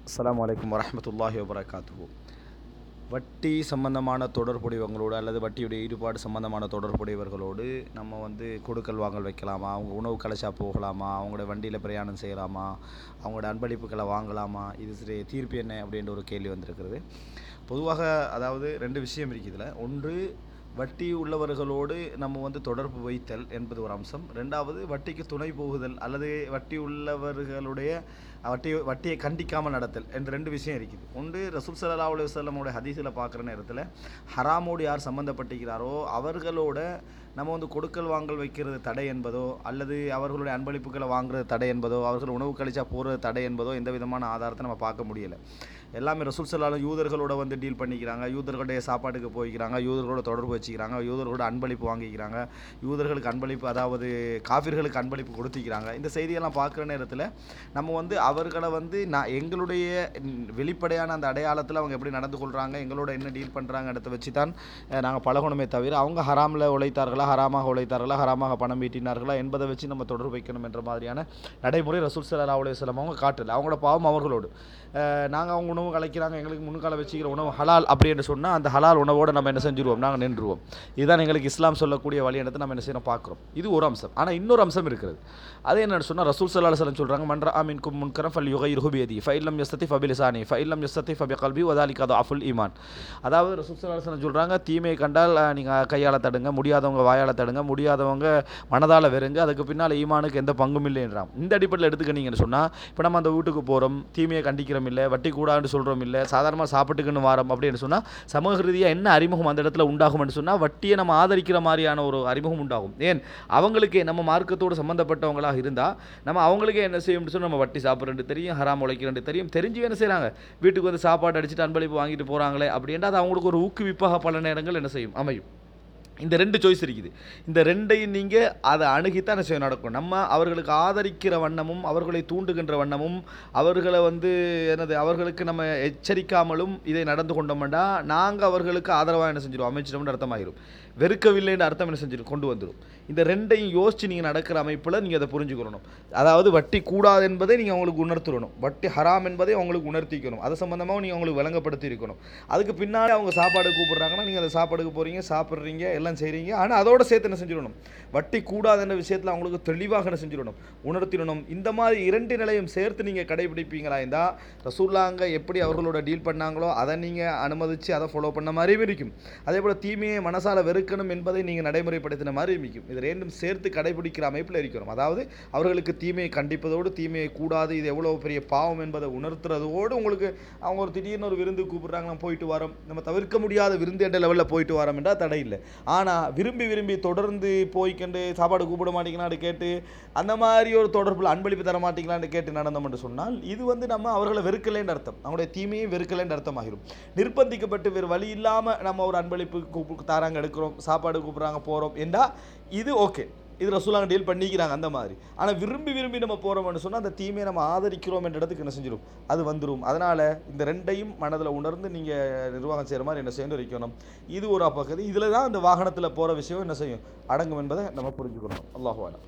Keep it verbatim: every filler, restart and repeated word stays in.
அஸ்ஸலாமு அலைக்கும் வரஹ்மத்துல்லாஹி வபரகாத்துஹு. வட்டி சம்பந்தமான தொடர்புடையவங்களோடு அல்லது வட்டியுடைய ஈடுபாடு சம்பந்தமான தொடர்புடையவர்களோடு நம்ம வந்து கொடுக்கல் வாங்கல் வைக்கலாமா, அவங்க உணவு கலைச்சா போகலாமா, அவங்களோட வண்டியில் பிரயாணம் செய்யலாமா, அவங்களோட அன்பளிப்புகளை வாங்கலாமா, இது சரி தீர்ப்பு என்ன அப்படின்ற ஒரு கேள்வி வந்திருக்கிறது. பொதுவாக அதாவது ரெண்டு விஷயம் இருக்குது. ஒன்று, வட்டி உள்ளவர்களோடு நம்ம வந்து தொடர்பு வைத்தல் என்பது ஒரு அம்சம். ரெண்டாவது, வட்டிக்கு துணை போகுதல் அல்லது வட்டி உள்ளவர்களுடைய வட்டி வட்டியை கண்டிக்காமல் நடத்தல் என்ற ரெண்டு விஷயம் இருக்குது. ஒன்று, ரசூல் ஸல்லல்லாஹு அலைஹி வஸல்லமுடைய ஹதீஸில் பார்க்குற நேரத்தில் ஹராமோடு யார் சம்மந்தப்பட்டிருக்கிறாரோ அவர்களோட நம்ம வந்து கொடுக்கல் வாங்கல் வைக்கிறது தடை என்பதோ அல்லது அவர்களுடைய அன்பளிப்புகளை வாங்குறது தடை என்பதோ அவர்கள் உணவு கழிச்சா போகிறது தடை என்பதோ எந்த விதமான ஆதாரத்தை நம்ம பார்க்க முடியலை. எல்லாமே ரசூல் ஸல்லல்லாஹு யூதர்களோட வந்து டீல் பண்ணிக்கிறாங்க, யூதர்களுடைய சாப்பாட்டுக்கு போய்க்கிறாங்க, யூதர்களோட தொடர்பு வச்சுக்கிறாங்க, யூதர்களோட அன்பளிப்பு வாங்கிக்கிறாங்க, யூதர்களுக்கு அன்பளிப்பு அதாவது காஃபிர்களுக்கு அன்பளிப்பு கொடுத்திக்கிறாங்க. இந்த செய்தியெல்லாம் பார்க்குற நேரத்தில் நம்ம வந்து அவர்களை வந்து நான் எங்களுடைய வெளிப்படையான அந்த அடையாளத்தில் அவங்க எப்படி நடந்து கொள்கிறாங்க, எங்களோட என்ன டீல் பண்ணுறாங்கன்றதை வச்சு தான் நாங்கள் பழகணுமே தவிர அவங்க ஹராமில் உழைத்தார்களா, ஹராமாக உழைத்தார்களா, ஹராமாக பணம் ஈட்டினார்களா என்பதை வச்சு நம்ம தொடர்பு வைக்கணும் என்ற மாதிரியான நடைமுறை ரசூல் ஸல்லல்லாஹு அலைஹி வஸல்லம் அவங்க காட்டல. அவங்களோட பாவம் அவர்களோடு. நாங்கள் அவங்க உணவு கலைக்கிறாங்க, எங்களுக்கு முன்கால வச்சுக்கிற உணவு ஹலால் அப்படி என்று சொன்னால் அந்த ஹலால் உணவோடு நம்ம என்ன செஞ்சுருவோம், நாங்கள் நின்றுவோம். இதுதான் எங்களுக்கு இஸ்லாம் சொல்லக்கூடிய வழி எடுத்து நம்ம என்ன செய்யணும் பார்க்குறோம். இது ஒரு அம்சம். ஆனால் இன்னொரு அம்சம் இருக்கிறது. அது என்னென்னு சொன்னால் ரசூல் ஸல்லல்லாஹு அலைஹி வஸல்லம் சொல்கிறாங்க, மன் ரஆ மின்கும் முன்கரம் ஃபல்யுகையிர்ஹு பியதிஹி ஃபஇன் லம் யஸ்ததி ஃபபிலிசானிஹி ஃபஇன் லம் யஸ்ததி ஃபபிகல்பிஹி வதாலிக அஃபுல் ஈமான். அதாவது ரசூல் ஸல்லல்லாஹு அலைஹி வஸல்லம் சொல்கிறாங்க, தீமையை கண்டால் நீங்கள் கையால் தடுங்க, முடியாதவங்க வாயால் தடுங்க, முடியாதவங்க மனதால் வெறுங்க, அதுக்கு பின்னால் ஈமானுக்கு எந்த பங்கும் இல்லைன்றான். இந்த அடிப்படையில் எடுத்துக்கிட்டீங்கன்னு சொன்னால் இப்போ நம்ம அந்த வீட்டுக்கு போகிறோம், தீமையை கண்டிக்கிறோம் இல்லை, வட்டி கூடான்னு சொல்கிறோம் இல்லை, சாதாரணமாக சாப்பிட்டுக்குன்னு வாரம் அப்படின்னு சொன்னால் சமூக ரீதியாக என்ன அறிமுகம் அந்த இடத்துல உண்டாகும்னு சொன்னால் வட்டியை நம்ம ஆதரிக்கிற மாதிரியான ஒரு அறிமுகம் உண்டாகும். ஏன் அவங்களுக்கே நம்ம மார்க்கத்தோடு சம்மந்தப்பட்டவங்களாக இருந்தால் நம்ம அவங்களுக்கே என்ன செய்யும்னு சொன்னால் நம்ம வட்டி சாப்பிட்றது தெரியும், ஹராம் உழைக்கிறேன் தெரியும், தெரிஞ்சு என்ன செய்கிறாங்க வீட்டுக்கு வந்து சாப்பாடு அடிச்சுட்டு அன்பளிப்பு வாங்கிட்டு போகிறாங்களே அப்படின்ட்டு அது அவங்களுக்கு ஒரு ஊக்குவிப்பாக பல நேரங்கள் என்ன செய்யும் அமையும். இந்த ரெண்டு சாய்ஸ் இருக்குது. இந்த ரெண்டையும் நீங்கள் அதை அணுகித்தான் என்ன செய்ய நடக்கும். நம்ம அவர்களுக்கு ஆதரிக்கிற வண்ணமும் அவர்களை தூண்டுகின்ற வண்ணமும் அவர்களை வந்து என்னது அவர்களுக்கு நம்ம எச்சரிக்காமலும் இதை நடந்து கொண்டோம்னா நாங்கள் அவர்களுக்கு ஆதரவாக என்ன செஞ்சிடும் அமைச்சிட்டோம்னு அர்த்தமாகிடும். வெறுக்கவில்லைன்னு அர்த்தம் என்ன செஞ்சிடும் கொண்டு வந்துடும். இந்த ரெண்டையும் யோசித்து நீங்கள் நடக்கிற அமைப்பில் நீங்கள் அதை புரிஞ்சுக்கணும். அதாவது வட்டி கூடாது என்பதை நீங்கள் அவங்களுக்கு உணர்த்திடணும், வட்டி ஹராம் என்பதை அவங்களுக்கு உணர்த்திக்கணும், அது சம்மந்தமாக நீங்கள் அவங்களுக்கு விளங்கப்படுத்தி இருக்கணும். அதுக்கு பின்னாடி அவங்க சாப்பாடு கூப்பிட்றாங்கன்னா நீங்கள் அந்த சாப்பாடுக்கு போகிறீங்க, சாப்பிட்றீங்க, எல்லாம் செய்கிறீங்க. ஆனால் அதோட சேர்த்து என்ன செஞ்சிடணும், வட்டி கூடாது என்ற விஷயத்தில் அவங்களுக்கு தெளிவாக என்ன செஞ்சிடணும், உணர்த்திடணும். இந்த மாதிரி இரண்டு நிலையும் சேர்த்து நீங்கள் கடைபிடிப்பீங்களா இருந்தால் ரசூலுல்லாஹ் எப்படி அவர்களோட டீல் பண்ணாங்களோ அதை நீங்கள் அனுமதித்து அதை ஃபாலோ பண்ண மாதிரியும் இருக்கும். அதே போல் தீமையை மனசால் வெறுக்கணும் என்பதை நீங்கள் நடைமுறைப்படுத்தின மாதிரி இருக்கும். இது ரெண்டும் சேர்த்து கடைபிடிக்கிற அமைப்பில் இருக்கிறோம். அதாவது அவர்களுக்கு தீமையை கண்டிப்பதோடு தீமையை கூடாது, இது எவ்வளோ பெரிய பாவம் என்பதை உணர்த்துறதோடு உங்களுக்கு அவங்க ஒரு திடீர்னு ஒரு விருந்து கூப்பிட்றாங்க, நம்ம போயிட்டு வரோம், நம்ம தவிர்க்க முடியாத விருந்து என்ற லெவலில் போயிட்டு வரோம் என்றால் தடை இல்லை. ஆனால் விரும்பி விரும்பி தொடர்ந்து போய்க்கண்டு சாப்பாடு கூப்பிட மாட்டீங்களான்னு கேட்டு அந்த மாதிரி ஒரு தொடர்பில் அன்பளிப்பு தர மாட்டீங்களான்னு கேட்டு நடந்தோம் என்று சொன்னால் இது வந்து நம்ம அவர்களை வெறுக்கலைன்னு அர்த்தம், அவங்களுடைய தீமையும் வெறுக்கலைன்னு அர்த்தமாகிடும். நிர்பந்திக்கப்பட்டு வேறு வழி இல்லாமல் நம்ம ஒரு அன்பளிப்பு கூப்பிட்டு தாராங்க எடுக்கிறோம், சாப்பாடு கூப்பிட்றாங்க போகிறோம் என்றால் இது ஓகே, இது ரசூலுல்லாஹ் டீல் பண்ணிக்கிறாங்க அந்த மாதிரி. ஆனால் விரும்பி விரும்பி நம்ம போகிறோம்னு சொன்னால் அந்த தீமையை நம்ம ஆதரிக்கிறோம் என்ற இடத்துக்கு என்ன செஞ்சிடும், அது வந்துடும். அதனால் இந்த ரெண்டையும் மனதில் உணர்ந்து நீங்கள் நிர்வாகம் செய்கிற மாதிரி என்ன செய்யணும் இருக்கணும். இது ஒரு பகுதி. இதில் தான் இந்த வாகனத்தில் போகிற விஷயம் என்ன செய்யும் அடங்கும் என்பதை நம்ம புரிஞ்சுக்கணும். அல்லாஹு அலம்.